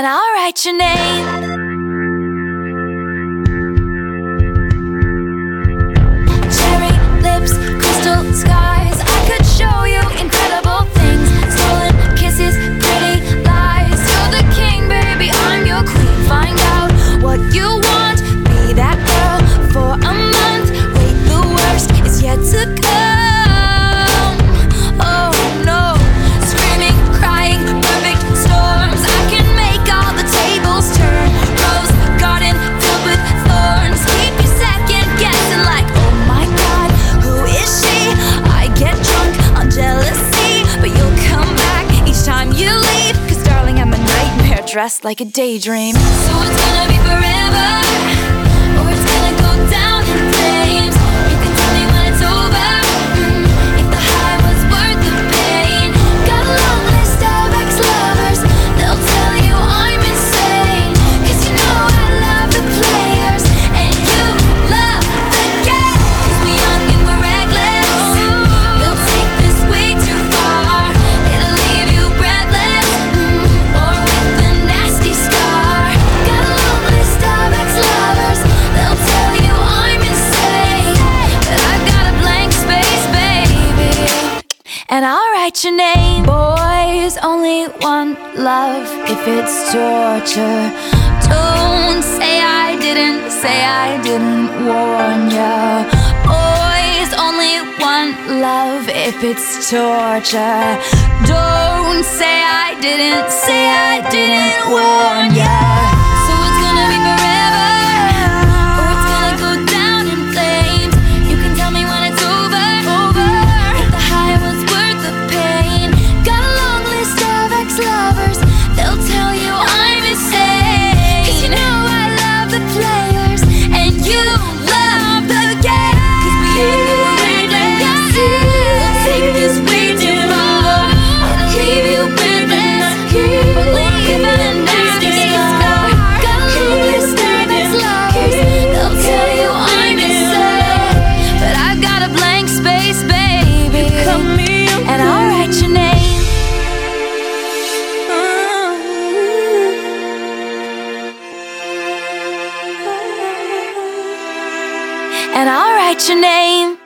and I'll write your name. Cherry lips, crystal skies, I could show you incredible things. Stolen kisses, pretty lies. You're the king, baby, I'm your queen. Find out what you want, be that girl for a month. Wait, the worst is yet to come. Oh no, screaming, crying, perfect storms. I can make all the tables turn. Rose garden filled with thorns. Keep you second guessing like, oh my god, who is she? I get drunk on jealousy, but you'll come back each time you leave. Cause darling, I'm a nightmare dressed like a daydream. So it's gonna be forever, or it's gonna go down in flames. You can tell me when it's over, if the high was worth the pain. Got a long list of ex-lovers, they'll tell you I'm insane. Cause you know I love the players, and you love the game. Cause we young and we're reckless, they'll take this way too far. It'll leave you breathless, or with a nasty scar. Got a long list of ex-lovers, they'll tell you I'm insane. But I've got a blank space, baby, and I'll write your name. Boys only want love if it's torture. Don't say I didn't warn ya. Boys only want love if it's torture. Don't say I didn't warn ya. So it's gonna be forever, or it's gonna go down in flames. You can tell me when it's over, if the high was worth the pain. Got a long list of ex-lovers, they'll tell you I'm insane. Cause you know I love the players, and you love the game. Cause we ain't gonna wait, they'll take this way too far. It'll leave you breathless, or leave a nasty scar. Got a long list of ex-lovers, they'll tell you I'm insane. But I've got a blank space, baby, and I'll write your name. And I'll write your name.